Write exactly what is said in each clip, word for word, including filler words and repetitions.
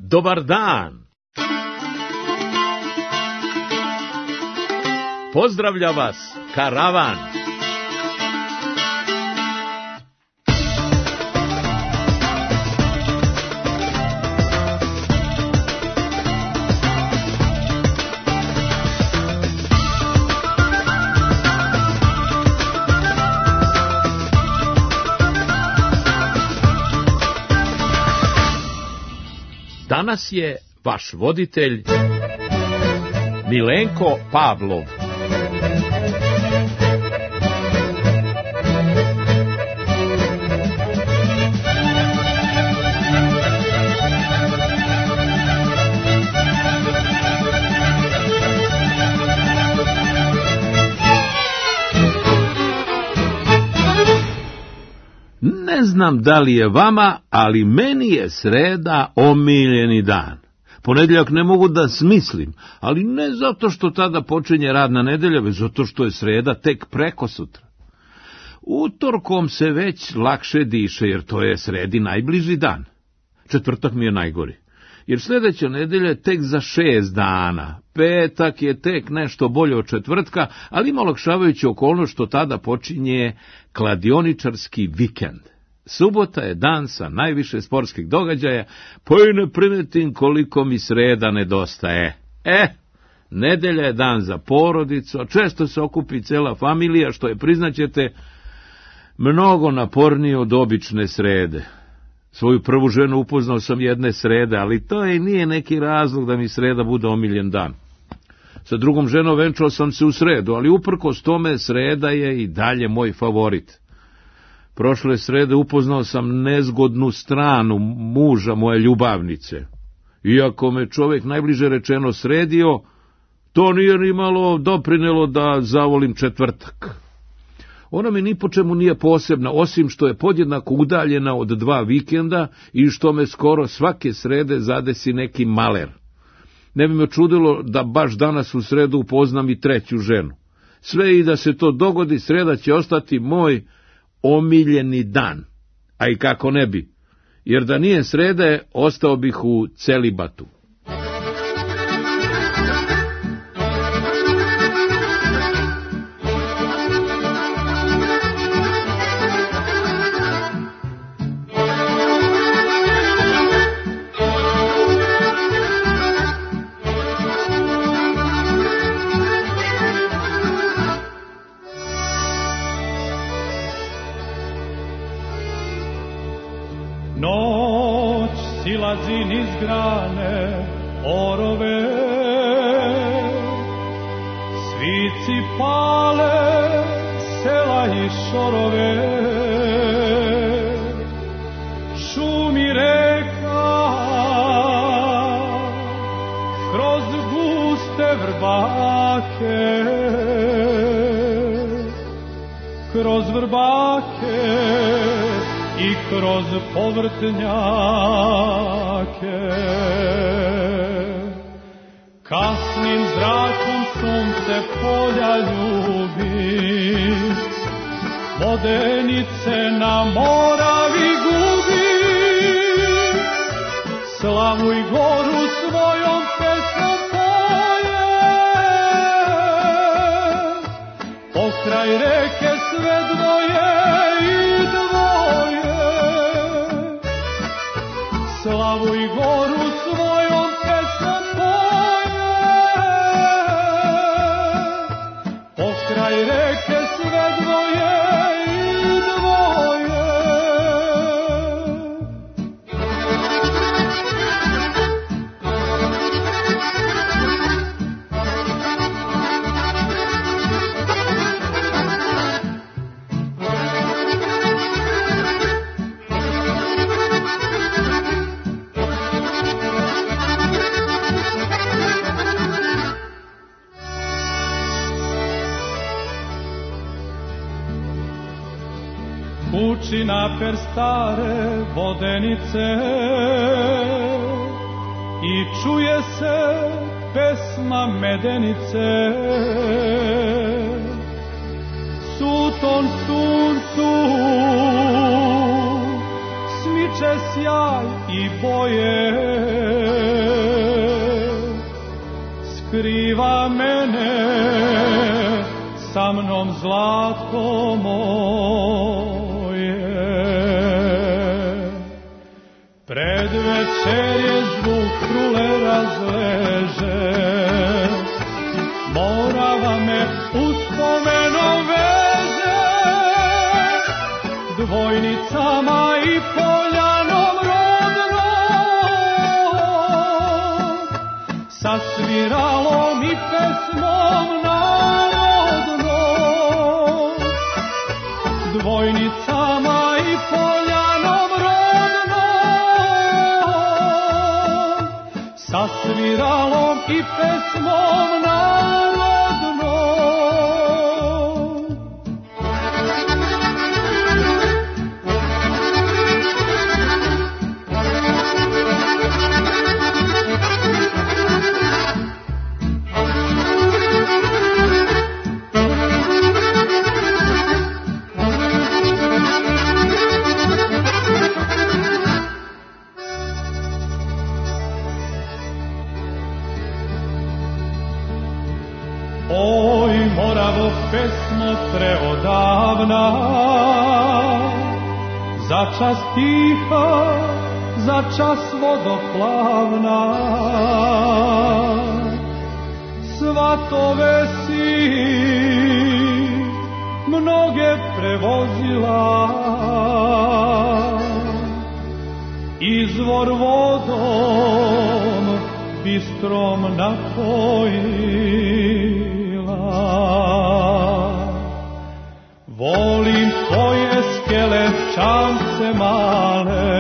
Dobar dan! Pozdravlja vas karavan! Danas je vaš voditelj Milenko Pavlov. Ne znam da li je vama, ali meni je sreda omiljeni dan. Ponedjeljak ne mogu da smislim, ali ne zato što tada počinje radna nedelja, već zato što je sreda tek prekosutra. Utorkom se već lakše diše, jer to je sredi najbliži dan. Četvrtak mi je najgori, jer sljedeća nedelja je tek za šest dana. Petak je tek nešto bolje od četvrtka, ali ima olakšavajući okolnost što tada počinje kladioničarski vikend. Subota je dan sa najviše sportskih događaja, pa i ne primetim koliko mi sreda nedostaje. E, nedelja je dan za porodicu, a često se okupi cela familija, što je, priznaćete, mnogo napornije od obične srede. Svoju prvu ženu upoznao sam jedne srede, ali to i nije neki razlog da mi sreda bude omiljen dan. Sa drugom ženom venčao sam se u sredu, ali uprkos tome sreda je i dalje moj favorit. Prošle srede upoznao sam nezgodnu stranu muža moje ljubavnice. Iako me čovjek najbliže rečeno sredio, to nije ni malo doprinelo da zavolim četvrtak. Ona mi ni po čemu nije posebna, osim što je podjednako udaljena od dva vikenda i što me skoro svake srede zadesi neki maler. Ne bi me čudilo da baš danas u sredu upoznam i treću ženu. Sve i da se to dogodi, sreda će ostati moj omiljeni dan. A i kako ne bi, jer da nije srede, ostao bih u celibatu. Silazi niz grane orove, svici pale sela i šorove, šumi reka kroz guste vrbake, kroz vrbake i kroz povrtnjake. Kasnim zrakom sunce polja ljubi, vodenice na Moravi gubi. Slavu i goru svojom pesmom poje, pokraj reke sve dvoje i dvoje. Slavu i goru svojom pesmom poje, pokraj reke sve dvoje i dvoje. Kući naper stare vodenice i čuje se pesma medenice. Suton suncu smiče sjaj i boje, skriva mene, sa mnom zlato moje. Pred večerje zvuk trule razleže, morava me uspomenom veže, dvojnicama i poljanom rodnom, sa sviralom i pesmom narodnom, dvojnicama i poljanom rodnom, sa sviralom i pesmom narodnom. Oj, Moravo, pesmo preodavna, za čas tiha, za čas vodoplavna, svatove si mnoge prevozila, izvor vodom bistrom napojila. Volim tvoje skele čamce male,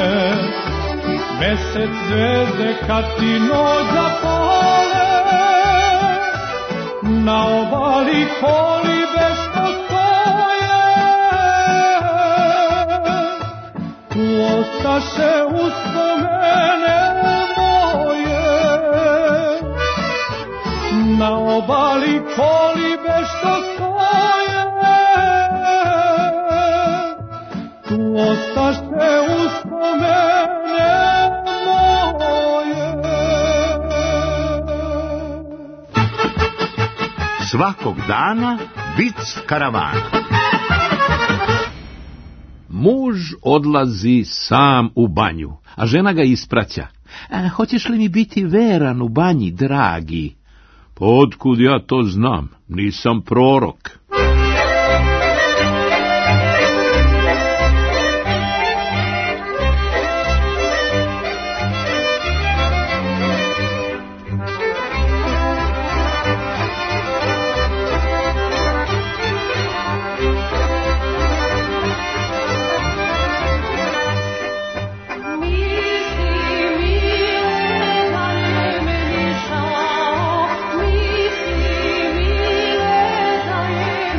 mesec, zvezde kad ti noć zapale, na obali kolibe što stoje, tu ostaše uspomene moje, na obali kolibe što stoje, tu ostaše uspomene moje. Svakog dana vic karavana. Muž odlazi sam u banju, a žena ga ispraća. A, hoćeš li mi biti veran u banji, dragi? Pa otkud ja to znam, nisam prorok. Misli, mile, da je meni žao, misli, mile, da je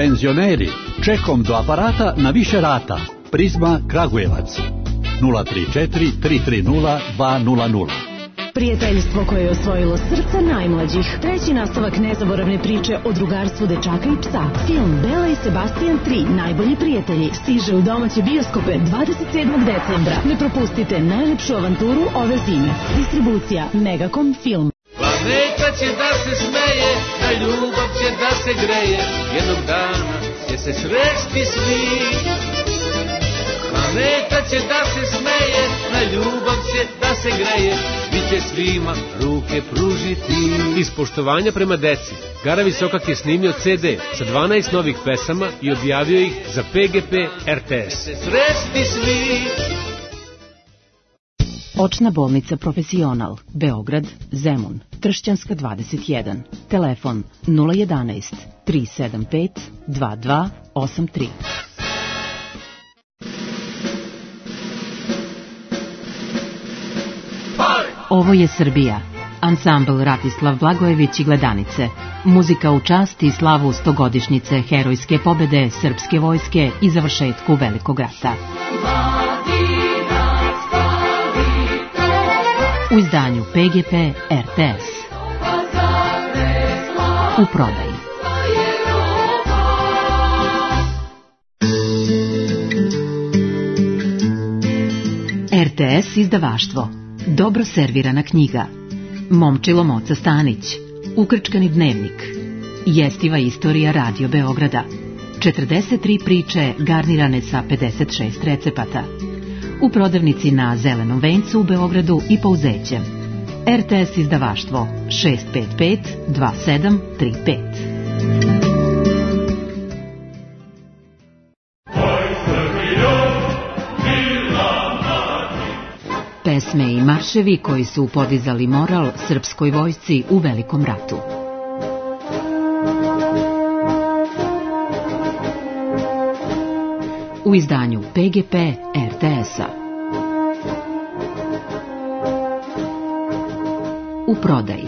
Penzioneri, čekom do aparata na više rata. Prizma Kragujevac nula tri četiri tri tri nula dva nula nula. Prijateljstvo koje je osvojilo srca najmlađih. Treći nastavak nezaboravne priče o drugarstvu dečaka i psa. Film Bela i Sebastian tri, najbolji prijatelji, stiže u domaće bioskope dvadeset sedmog decembra. Ne propustite najlepšu avanturu ove zime. Distribucija Megacom Film. Planeta će da se smeje, na ljubav će da se greje, jednog dana će se sresti svi. Planeta će da se smeje, na ljubav će da se greje, svi će svima ruke pružiti. Iz poštovanja prema deci, Gara Visokak je snimio ce de sa dvanaest novih pesama i objavio ih za pe ge pe er te es. Sresti svi. Očna bolnica Profesional, Beograd, Zemun, Tršćanska dvadeset jedan. Telefon nula jedanaest tri sedam pet dva dva osam tri. Ovo je Srbija. Ansambl Ratislav Blagojević i Gledanice. Muzika u čast i slavu stogodišnjice herojske pobede srpske vojske i završetku Velikog rata. U izdanju pe ge pe er te es. U prodaji. er te es izdavaštvo. Dobro servirana knjiga. Momčilo Moca Stanić. Ukrčkani dnevnik. Jestiva istorija Radio Beograda. četrdeset tri priče garnirane sa pedeset šest recepata. U prodavnici na Zelenom vencu u Beogradu i Pouzećem. er te es izdavaštvo šest pet pet dva sedam tri pet. Pesme i marševi koji su podizali moral srpskoj vojsci u Velikom ratu. U izdanju pe ge pe er te es-a. U prodaji.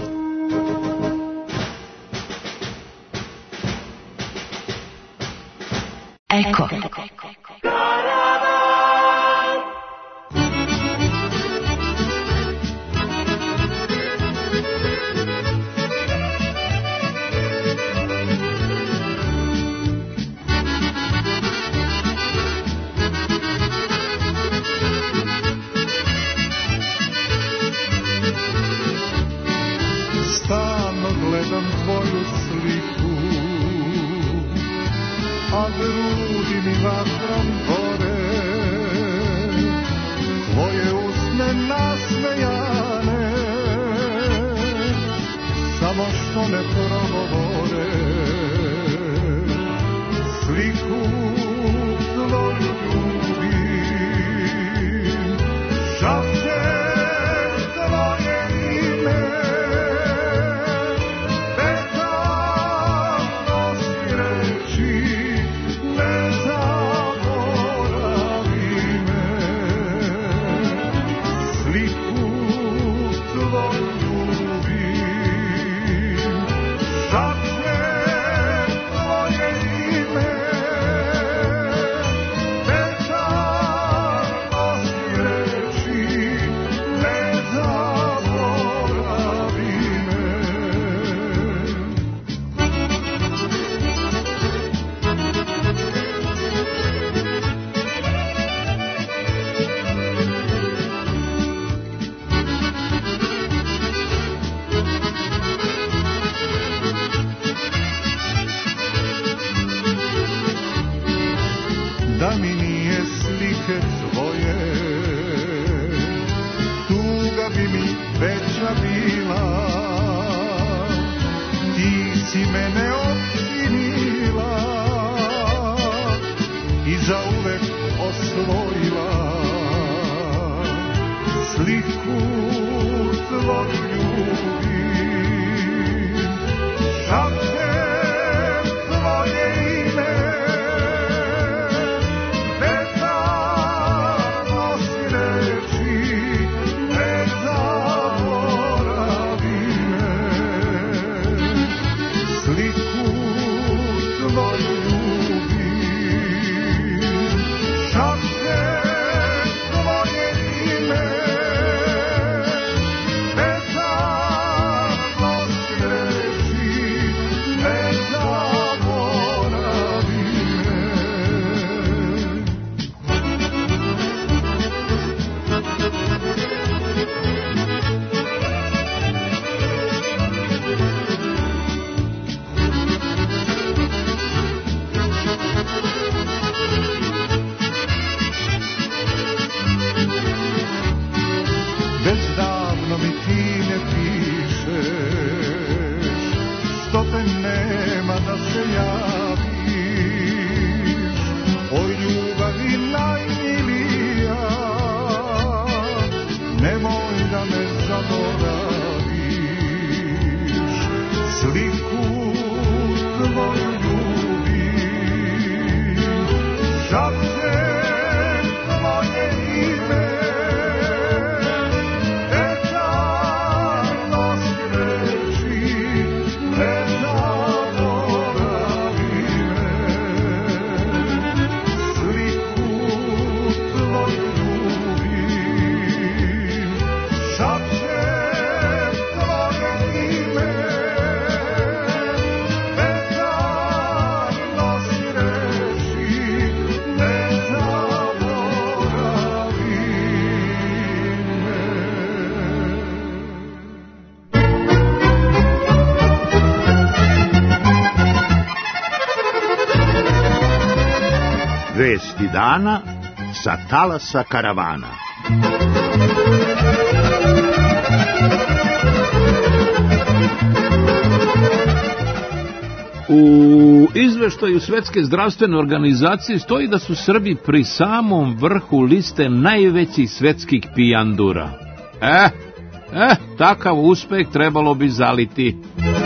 Eko. Zaboravim davno mi ti ne pišeš, što te nema da se javiš, o ljubavi najmilija, nemoj da me zaboraviš, sliku tvoju ljubim, šapće tvoje ime, etarno si reči, ne zaboravi me, sliku tvoju ljubim, šapće tvoje ime, etarno si reči, ne zaboravi me. Vesti dana sa talasa karavana. U izveštaju Svetske zdravstvene organizacije stoji da su Srbi pri samom vrhu liste najvećih svetskih pijandura. Eh, eh, takav uspeh trebalo bi zaliti.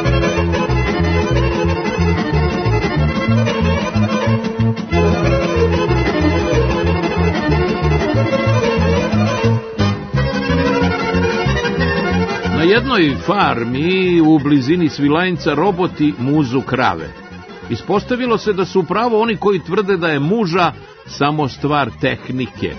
Na jednoj farmi u blizini Svilajnca roboti muzu krave. Ispostavilo se da su upravo oni koji tvrde da je muža samo stvar tehnike.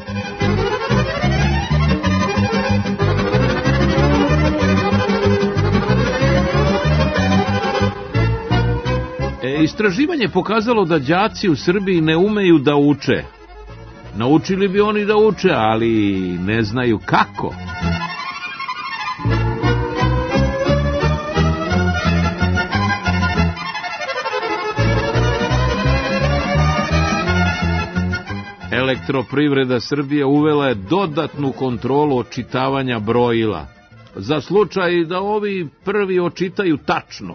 E, istraživanje pokazalo da đaci u Srbiji ne umeju da uče. Naučili bi oni da uče, ali ne znaju kako. Elektroprivreda Srbije uvela je dodatnu kontrolu očitavanja brojila, za slučaj da ovi prvi očitaju tačno.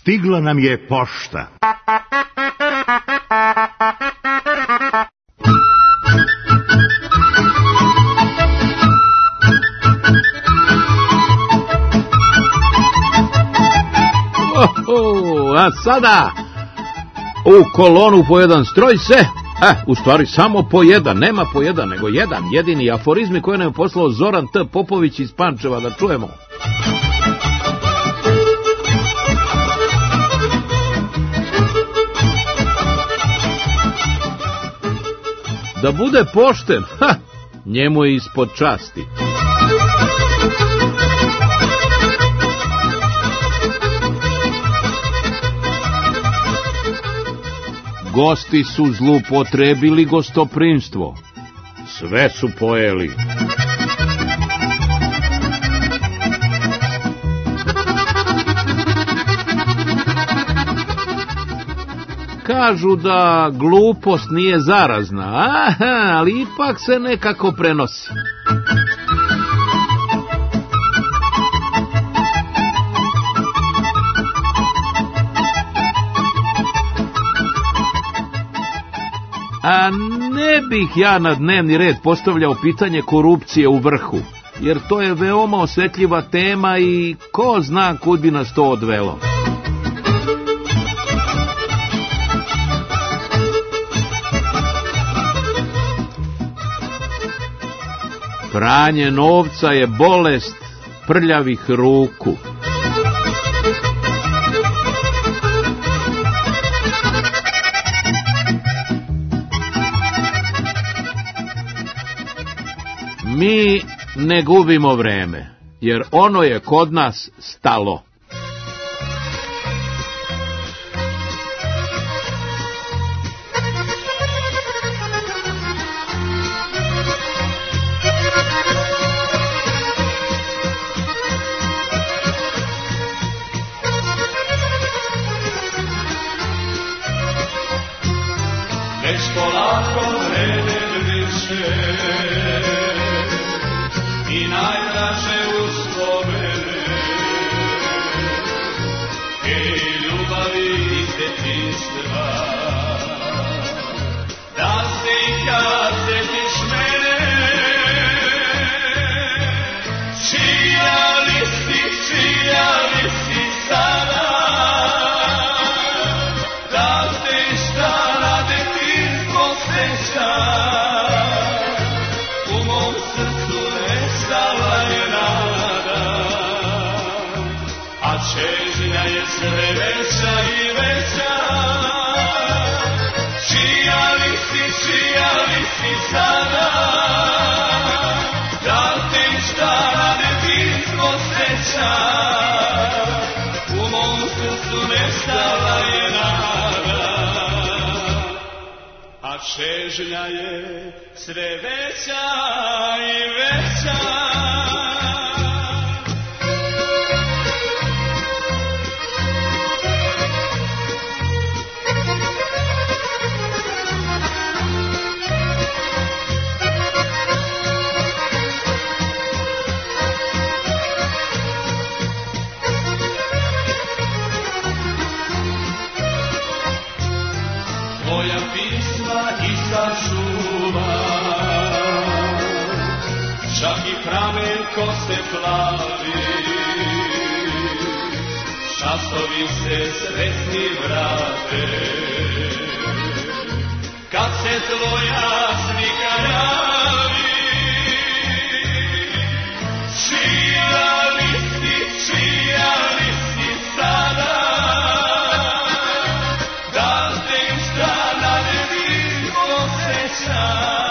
Stigla nam je pošta. Oho, a sada u kolonu po jedan stroj se, e, u stvari samo po jedan, nema po jedan, nego jedan, jedini aforizmi koje nam je poslao Zoran T. Popović iz Pančeva, da čujemo. Da bude pošten, ha, njemu je ispod časti. Gosti su zlupotrebili gostoprimstvo. Sve su pojeli. Kažu da glupost nije zarazna, aha, ali ipak se nekako prenosi. A ne bih ja na dnevni red postavljao pitanje korupcije u vrhu, jer to je veoma osjetljiva tema i ko zna kud bi nas to odvelo. Pranje novca je bolest prljavih ruku. Mi ne gubimo vreme, jer ono je kod nas stalo. Već polako vreme više i najdraže uspomene i ljubavi iz detinjstva. Da se i kad sjetiš mene, čija li si, čija li si sada, da se šta na detinjstvo seća, u mom srcu nestala je nada, a čežnja je sve veća i veća. Čija li si, čija li si sada, da te šta na detinjstvo seća, u mom srcu nestala je nada, a čežnja je sve veća i veća. Tvoja pisma i sačuva, čak i pramen kose plavi, časovi se sretni vrate, kad se tvoja slika javi. Čija li si, čija li si sada, da te šta na detinjstvo seća,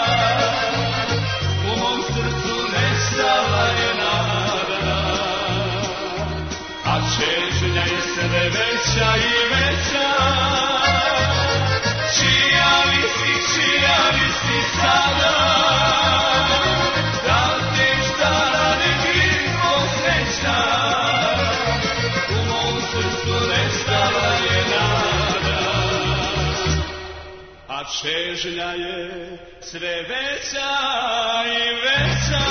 u mom srcu nestala je nada, a čežnja je sve veća i veća. Čija li si, čija li si sada, da te šta na detinjstvo seća, u mom srcu nestala je nada, a čežnja je sve veća i veća.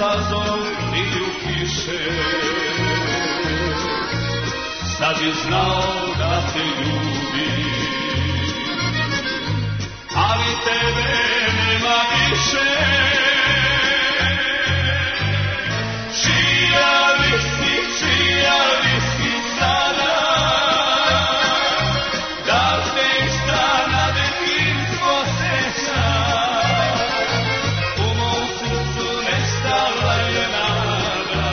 stazom liju kiše. Sad je znao da te ljubi, ali tebe nema više. Čija li si, čija li si sada, da te strana detinjstvo seća, u mom srcu nestala je nada,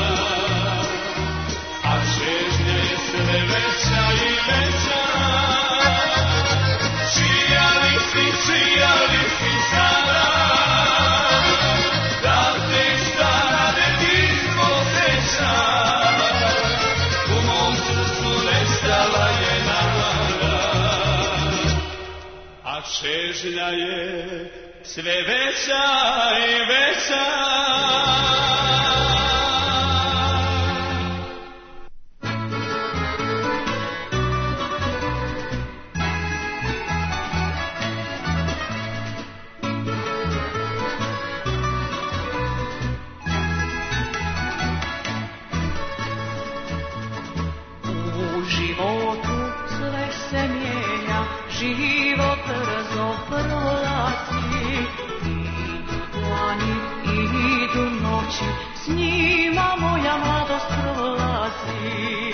a čežnja je sve veća i veća. Čija li si, čija li si sada, da te strana detinjstvo seća, u mom srcu nestala je nada, a čežnja je sve veća i veća. U životu sve se mijenja, život brzo prolazi. Idu dani, idu noći, s njima moja mladost prolazi.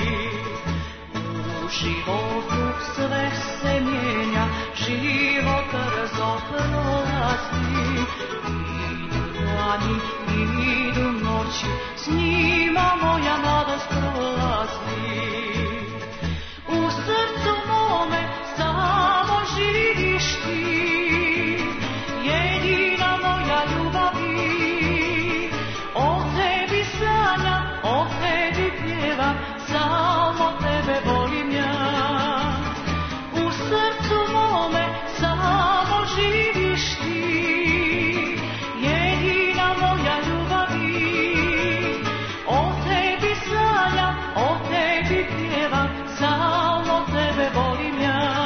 U životu sve se mijenja, život brzo prolazi. Idu dani, idu noći, s njima moja mladost prolazi. U srcu mome samo živiš ti, jedina moja ljubavi. O tebi sanjam, o tebi pjevam, samo tebe volim ja. U srcu mome samo živiš ti, jedina moja ljubavi. O tebi sanjam, o tebi pjevam, samo tebe volim ja.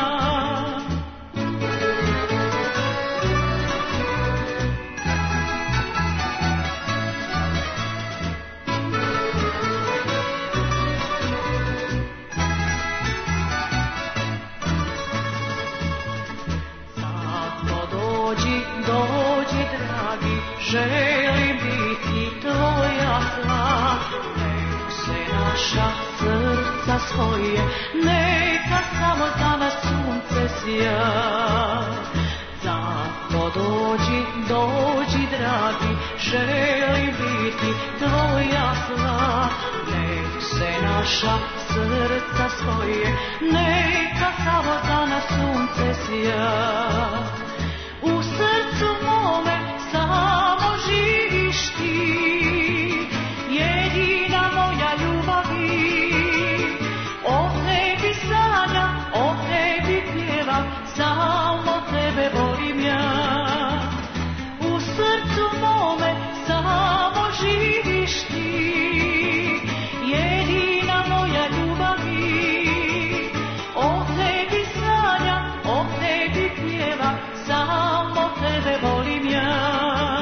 Zato dođi, dođi dragi, želim biti tvoja sva. Nek se naša srca svoje, neka samo za nas sunce sija. Zato dođi, dođi dragi, želim biti tvoja sva. Nek se naša srca svoje, neka samo za nas sunce sija. U srcu mome samo živiš ti, jedina moja ljubavi. O tebi sanjam, o tebi pjevam, samo tebe volim ja. U srcu mome samo živiš ti, jedina moja ljubavi. O tebi sanjam, o tebi pjevam, samo tebe volim ja.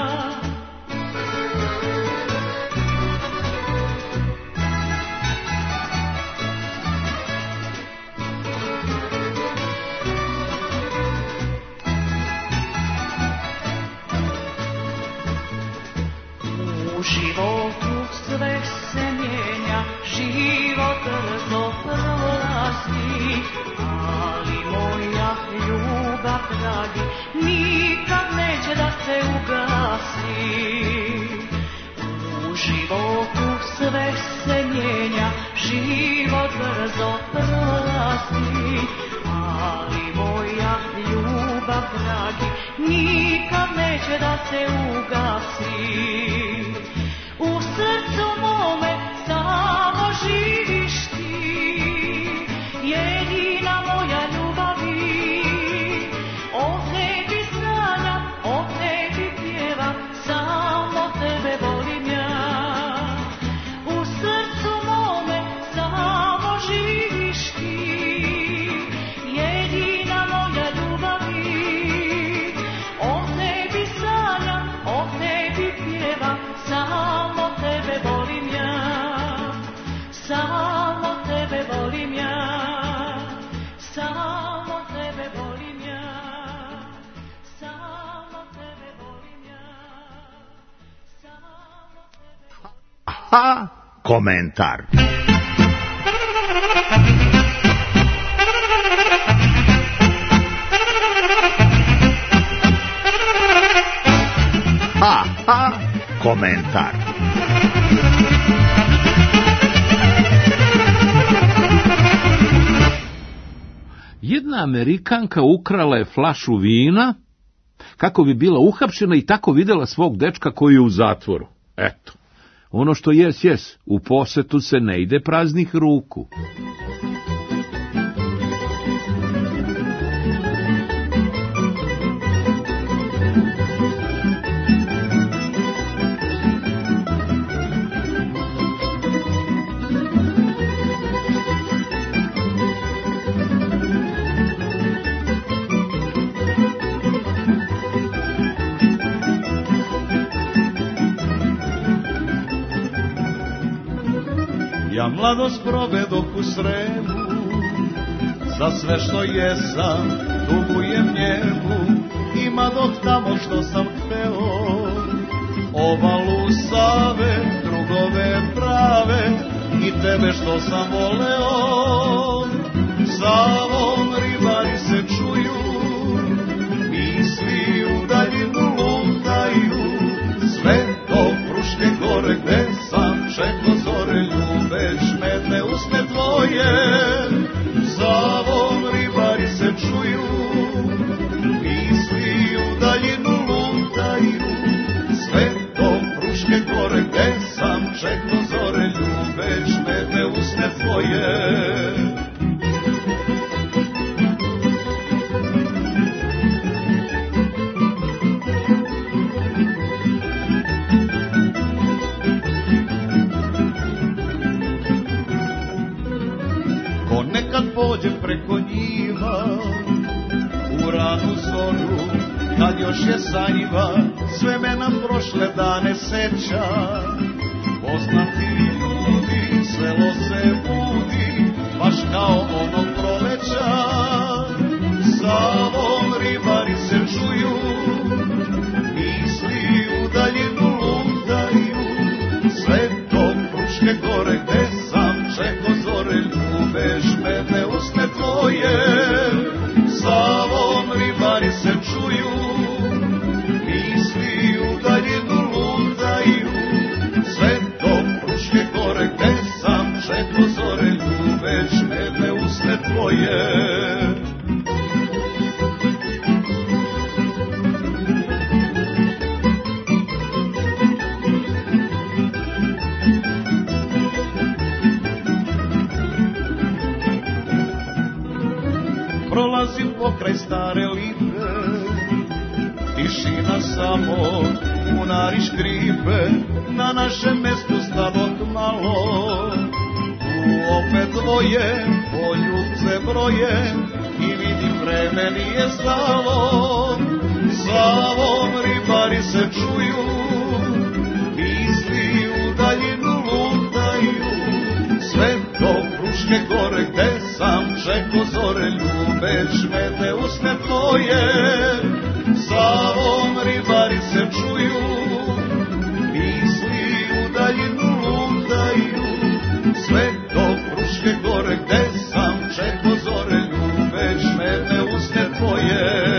U životu sve se mijenja, život brzo prolazi, ali moja ljubav, dragi, nikad neće da se ugasi. U životu sve se mijenja, život brzo prolazi, ali moja ljubav, dragi, nikad neće da se ugasi. U srcu mome samo živiš ti, jedina moja ljubavi. O tebi sanjam, o tebi pjevam, samo tebe volim ja. U srcu mome samo živiš ti, jedina moja ljubavi. O tebi sanjam, o tebi pjevam, samo ha, komentar. Ha, ha, komentar. Jedna Amerikanka ukrala je flašu vina kako bi bila uhapšena i tako videla svog dečka koji je u zatvoru. Eto, ono što jes, jes, u posetu se ne ide praznih ruku. Ja mladost provedoh u Sremu, za sve što jesam dugujem njemu, ima dok tamo što sam hteo, obalu Save, drugove prave i tebe što sam voleo. Savom ribari se čuju, misli u daljinu lutaju, sve do Fruške gore gde sam čekao zore, ljubeš me, ne usne tvoje. Savom ribari se čuju, misli u daljinu lutaju, sve do Fruške gore gde sam čekao zore, ljubeš me, ne usne tvoje. Pođem preko njiva, u ranu zoru, kad još je sanjiva, sve me na prošle dane seća. Poznati ljudi, selo se budi, baš kao ono proleća. Savom ribari se čuju, misli u daljinu lutaju, sve do Fruške gore gde sam čekao zore, ljubeš me, ne usne tvoje. Savom ribari se čuju, misli u daljinu lutaju, sve do Fruške gore gde sam čekao zore, ljubeš me, ne usne tvoje. Prolazim pokraj stare lipe, tišina samo, bunari škripe, na našem mestu stadog malo. Tu opet dvoje, poljubce broje, i vidim vreme nije stalo. Savom ribari se čuju, misli u daljinu lutaju, sve do Fruške gore gde sam čekao zore, ljubeš me, ne usne tvoje. Savom ribari se čuju, misli u daljinu lutaju, sve do Fruške gore gde sam čekao zore, ljubeš me, ne usne tvoje.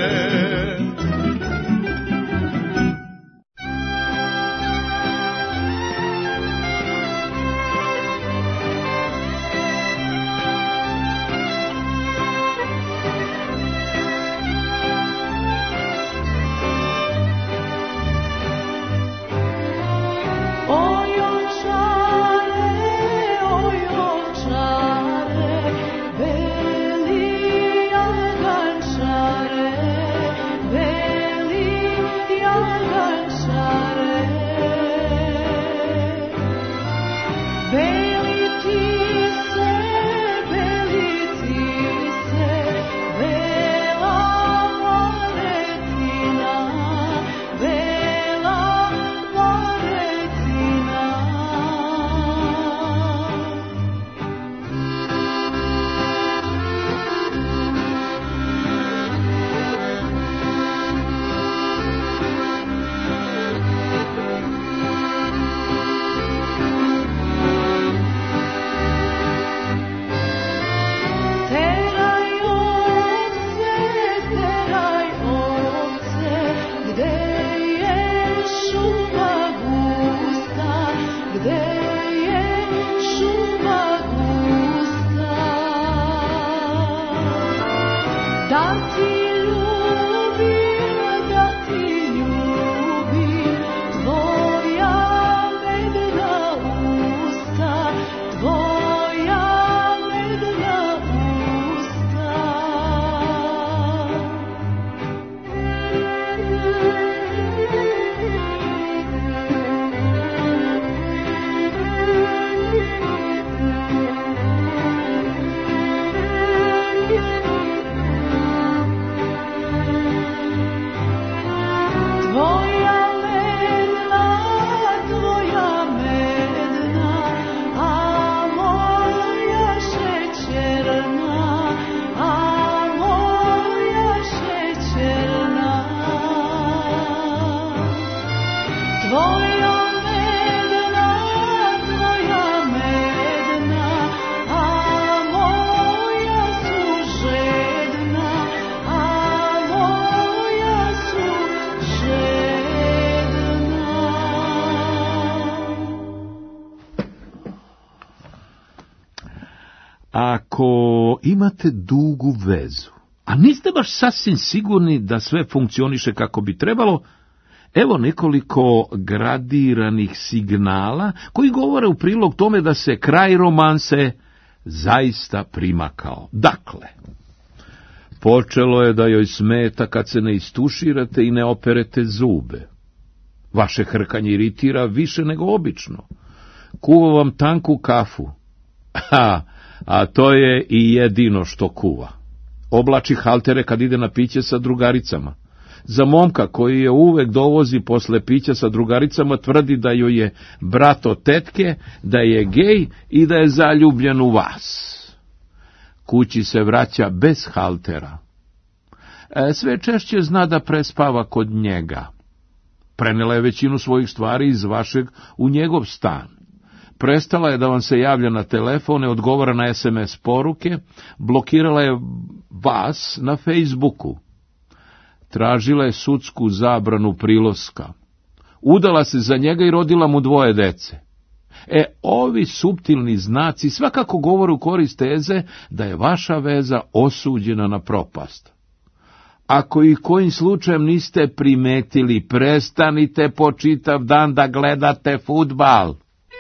Ako imate dugu vezu, a niste baš sasvim sigurni da sve funkcioniše kako bi trebalo, evo nekoliko gradiranih signala koji govore u prilog tome da se kraj romanse zaista primakao. Dakle, počelo je da joj smeta kad se ne istuširate i ne operete zube. Vaše hrkanje iritira više nego obično. Kuva vam tanku kafu. Ha, a to je i jedino što kuva. Oblači haltere kad ide na piće sa drugaricama. Za momka koji je uvek dovozi posle pića sa drugaricama tvrdi da joj je brat od tetke, da je gej i da je zaljubljen u vas. Kući se vraća bez haltera. E, sve češće zna da prespava kod njega. Prenela je većinu svojih stvari iz vašeg u njegov stan. Prestala je da vam se javlja na telefone, odgovara na es em es poruke, blokirala je vas na Facebooku. Tražila je sudsku zabranu prilaska. Udala se za njega i rodila mu dvoje dece. E, ovi suptilni znaci svakako govore u korist teze da je vaša veza osuđena na propast. Ako i kojim slučajem niste primetili, prestanite po čitav dan da gledate fudbal.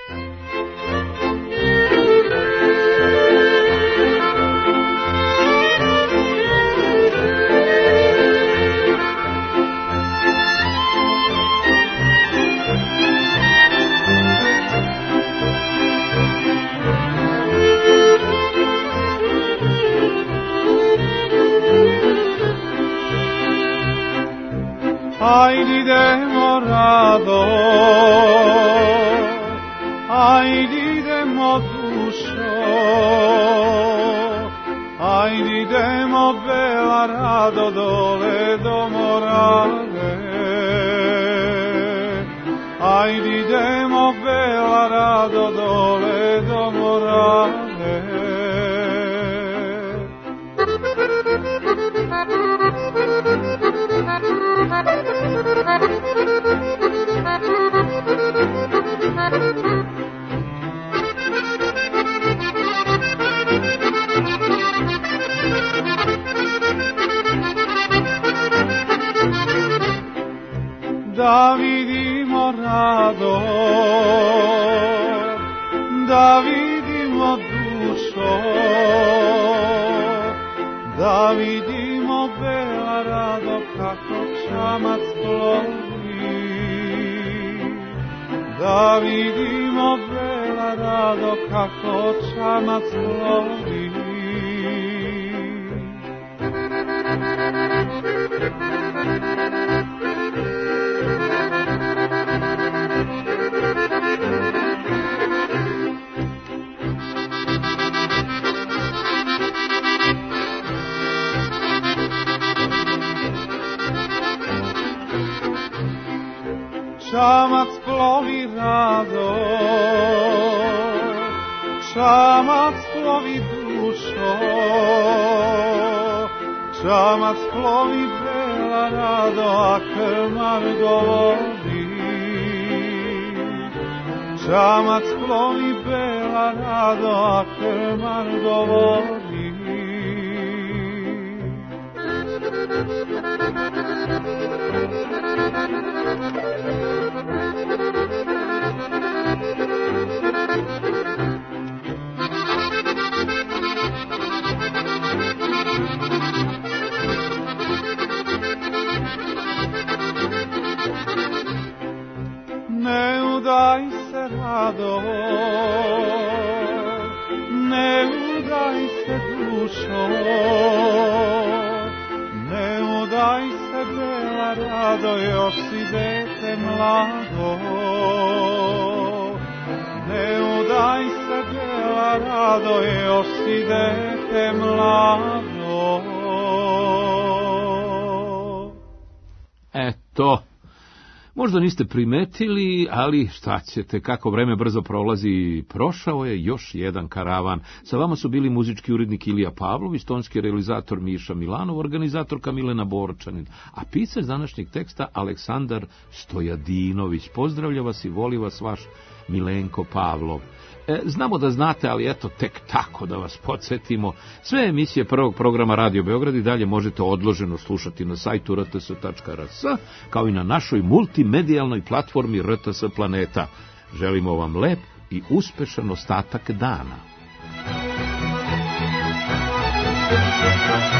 Ajde idemo rado, ajde idemo dušo, ajde idemo bela rado dole do Morave, ajde idemo bela rado dole do Morave. Da vidimo rado, da vidimo dušo, da vidimo bela rado kako čamac plovi, da vidimo bela rado kako čamac plovi. Čamac plovi rado, čamac plovi dušo, čamac plovi bela rado, a krmar govori. Čamac plovi bela rado, a krmar govori. Ne udaj se rado, ne udaj se dušo, ne udaj se bela rado, još si dete mlado. Ne udaj se bela rado, još si dete mlado. Eto, možda niste primetili, ali šta ćete, kako vreme brzo prolazi, prošao je još jedan karavan. Sa vama su bili muzički urednik Ilija Pavlović, tonski realizator Miša Milanov, organizatorka Milena Borčanin, a pisac današnjeg teksta Aleksandar Stojadinović. Pozdravlja vas i voli vas vaš Milenko Pavlov. E, znamo da znate, ali eto, tek tako da vas podsjetimo. Sve emisije prvog programa Radio Beograd i dalje možete odloženo slušati na sajtu r t s tačka r s, kao i na našoj multimedijalnoj platformi R T S Planeta. Želimo vam lep i uspešan ostatak dana.